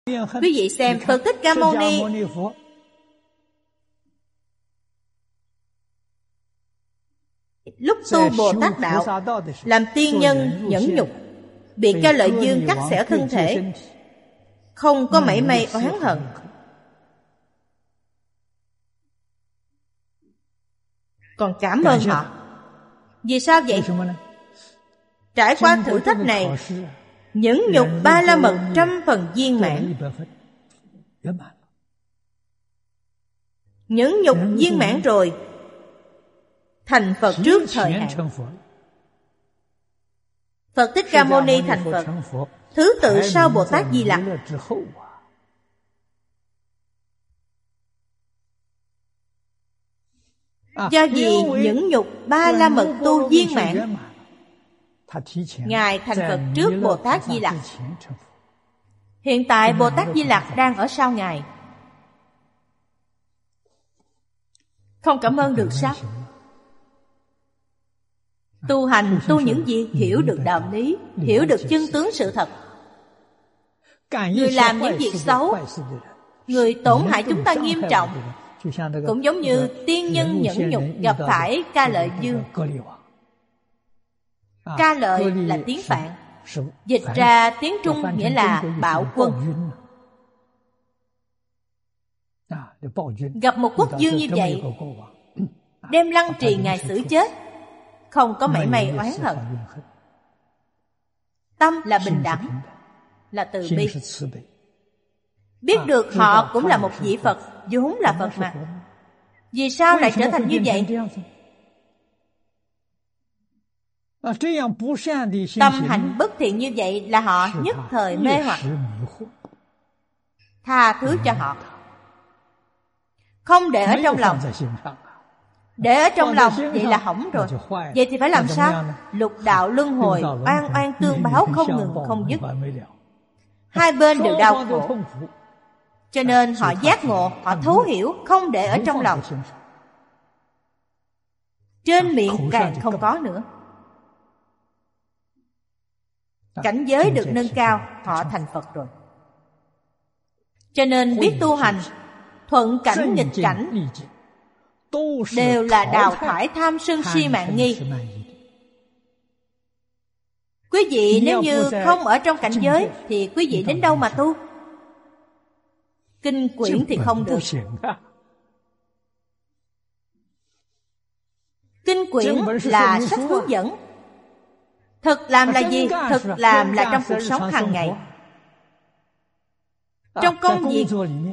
Quý vị xem Phật Thích Ca Mâu Ni lúc tu Bồ Tát đạo, làm tiên nhân nhẫn nhục, bị Ca Lợi Dương cắt xẻo thân thể, không có mảy may oán hận. Còn cảm ơn họ. Vì sao vậy? Trải qua thử thách này, nhẫn nhục Ba La Mật 100% viên mãn. Nhẫn nhục viên mãn rồi, thành Phật trước thời hạn. Phật Thích Ca Mâu Ni thành Phật thứ tự sau Bồ Tát Di Lặc. Do vì nhẫn nhục Ba La Mật tu viên mãn, Ngài thành Phật trước Bồ Tát Di Lặc. Hiện tại Bồ Tát Di Lặc đang ở sau Ngài. Không cảm ơn được sao? Tu hành tu những gì? Hiểu được đạo lý, hiểu được chân tướng sự thật. Người làm những việc xấu, người tổn hại chúng ta nghiêm trọng, cũng giống như tiên nhân nhẫn nhục gặp phải Ca Lợi Dương. Ca Lợi là tiếng Phạn, dịch ra tiếng Trung nghĩa là bạo quân. Gặp một quốc vương như vậy, đem Lăng Trì Ngài xử chết, không có mảy may oán hận. Tâm là bình đẳng, là từ bi. Biết được họ cũng là một vị Phật, vốn là Phật mà. Vì sao lại trở thành như vậy? Tâm hành bất thiện như vậy là họ nhất thời mê hoặc. Tha thứ cho họ, không để ở trong lòng. Để ở trong lòng vậy là hỏng rồi. Vậy thì phải làm sao? Lục đạo luân hồi, oan oan tương báo không ngừng không dứt. Hai bên đều đau khổ. Cho nên họ giác ngộ, họ thấu hiểu, không để ở trong lòng. Trên miệng càng không có nữa. Cảnh giới được nâng cao, họ thành Phật rồi. Cho nên biết tu hành, thuận cảnh nghịch cảnh đều là đào thải tham sân si mạng nghi. Quý vị nếu như không ở trong cảnh giới thì quý vị đến đâu mà tu? Kinh quyển thì không được. Kinh quyển là sách hướng dẫn. Thực làm là gì? Thực làm là trong cuộc sống hàng ngày, trong công việc,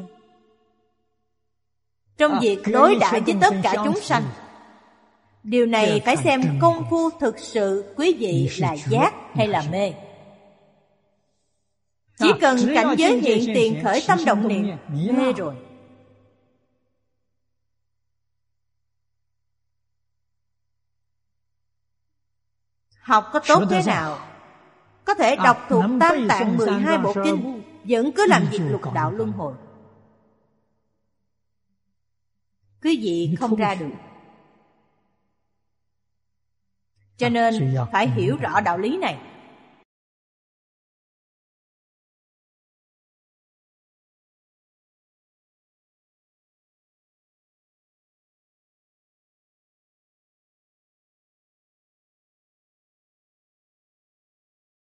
trong việc đối đãi với tất cả chúng sanh. Điều này phải xem công phu thực sự quý vị là giác hay là mê. Chỉ cần cảnh giới hiện tiền khởi tâm động niệm, mê rồi. Học có tốt thế nào, có thể đọc thuộc Tam Tạng 12 bộ kinh, vẫn cứ làm việc lục đạo luân hồi. Quý vị không ra được. Cho nên phải hiểu rõ đạo lý này.